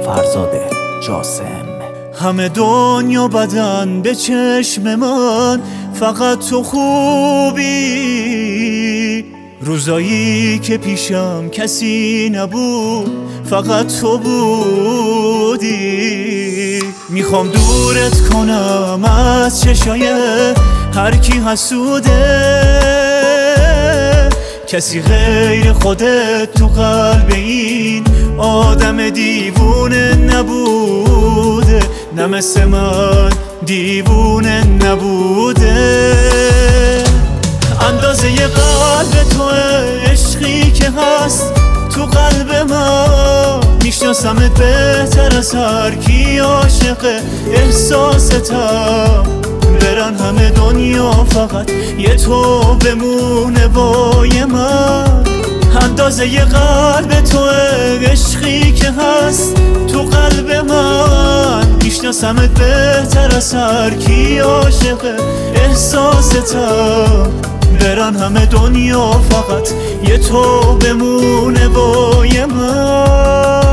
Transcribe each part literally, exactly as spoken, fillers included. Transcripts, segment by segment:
فرزاد جاسم. همه دنیا بدن به چشم من، فقط تو خوبی. روزایی که پیشم کسی نبود، فقط تو بودی. میخوام دورت کنم از چشای هر کی حسوده، کسی غیر خودت تو قلب این آدم دیوونه نبوده، نه مثل من دیوونه نبوده. اندازه ی قلب تو عشقی که هست تو قلب من، میشناسمت بهتر از هر کی عاشق احساستم. برن همه دنیا فقط یه تو بمونه بای من. اندازه ی قلب تو عشقی که هست تو قلب من، میشناسمت بهتر از هر کی عاشق احساستم. برن همه دنیا فقط یه تو بمونه بای من.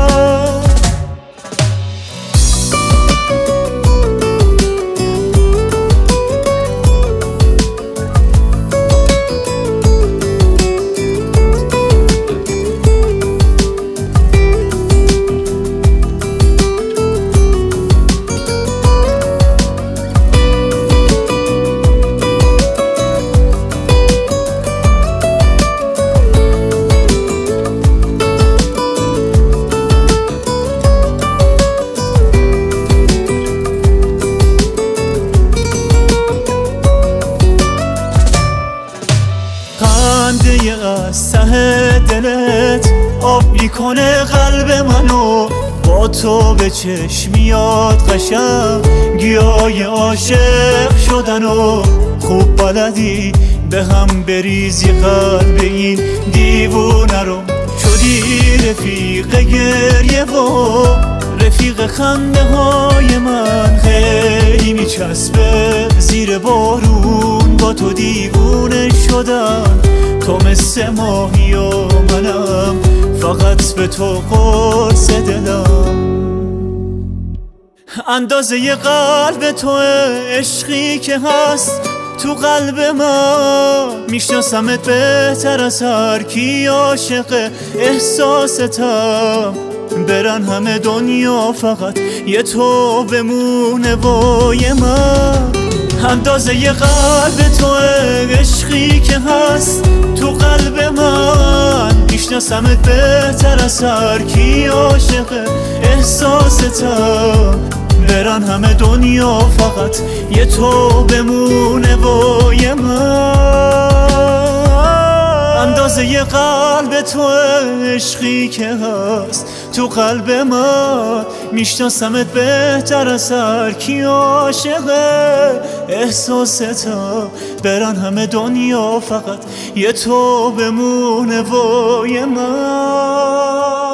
خنده از ته دلت آب میکنه قلب منو، با تو به چشم میاد قشنگ گیای عاشق شدن و خوب بلدی به هم بریزی قلب این دیوونه رو. شدی رفیق گریه و رفیق خنده های من، خیلی میچسبه زیر بارون با تو دیوونه شدن. تو مثل ماهی و منم فقط به تو قرص دلم. اندازه ی قلب تو عشقی که هست تو قلب من، میشناسمت بهتر از هر کی عاشق احساستم. برن همه دنیا فقط یه تو بمونه بای من. اندازه ی قلب تو عشقی که هست تو قلب من، میشناسمت بهتر از هر کی عاشق احساستم. برن همه دنیا فقط یه تو بمونه بای من. اندازه ی قلب تو عشقی که هست تو قلب من، میشناسمت بهتر از هر کی عاشق احساستم. برن همه دنیا فقط یه تو بمونه بای من.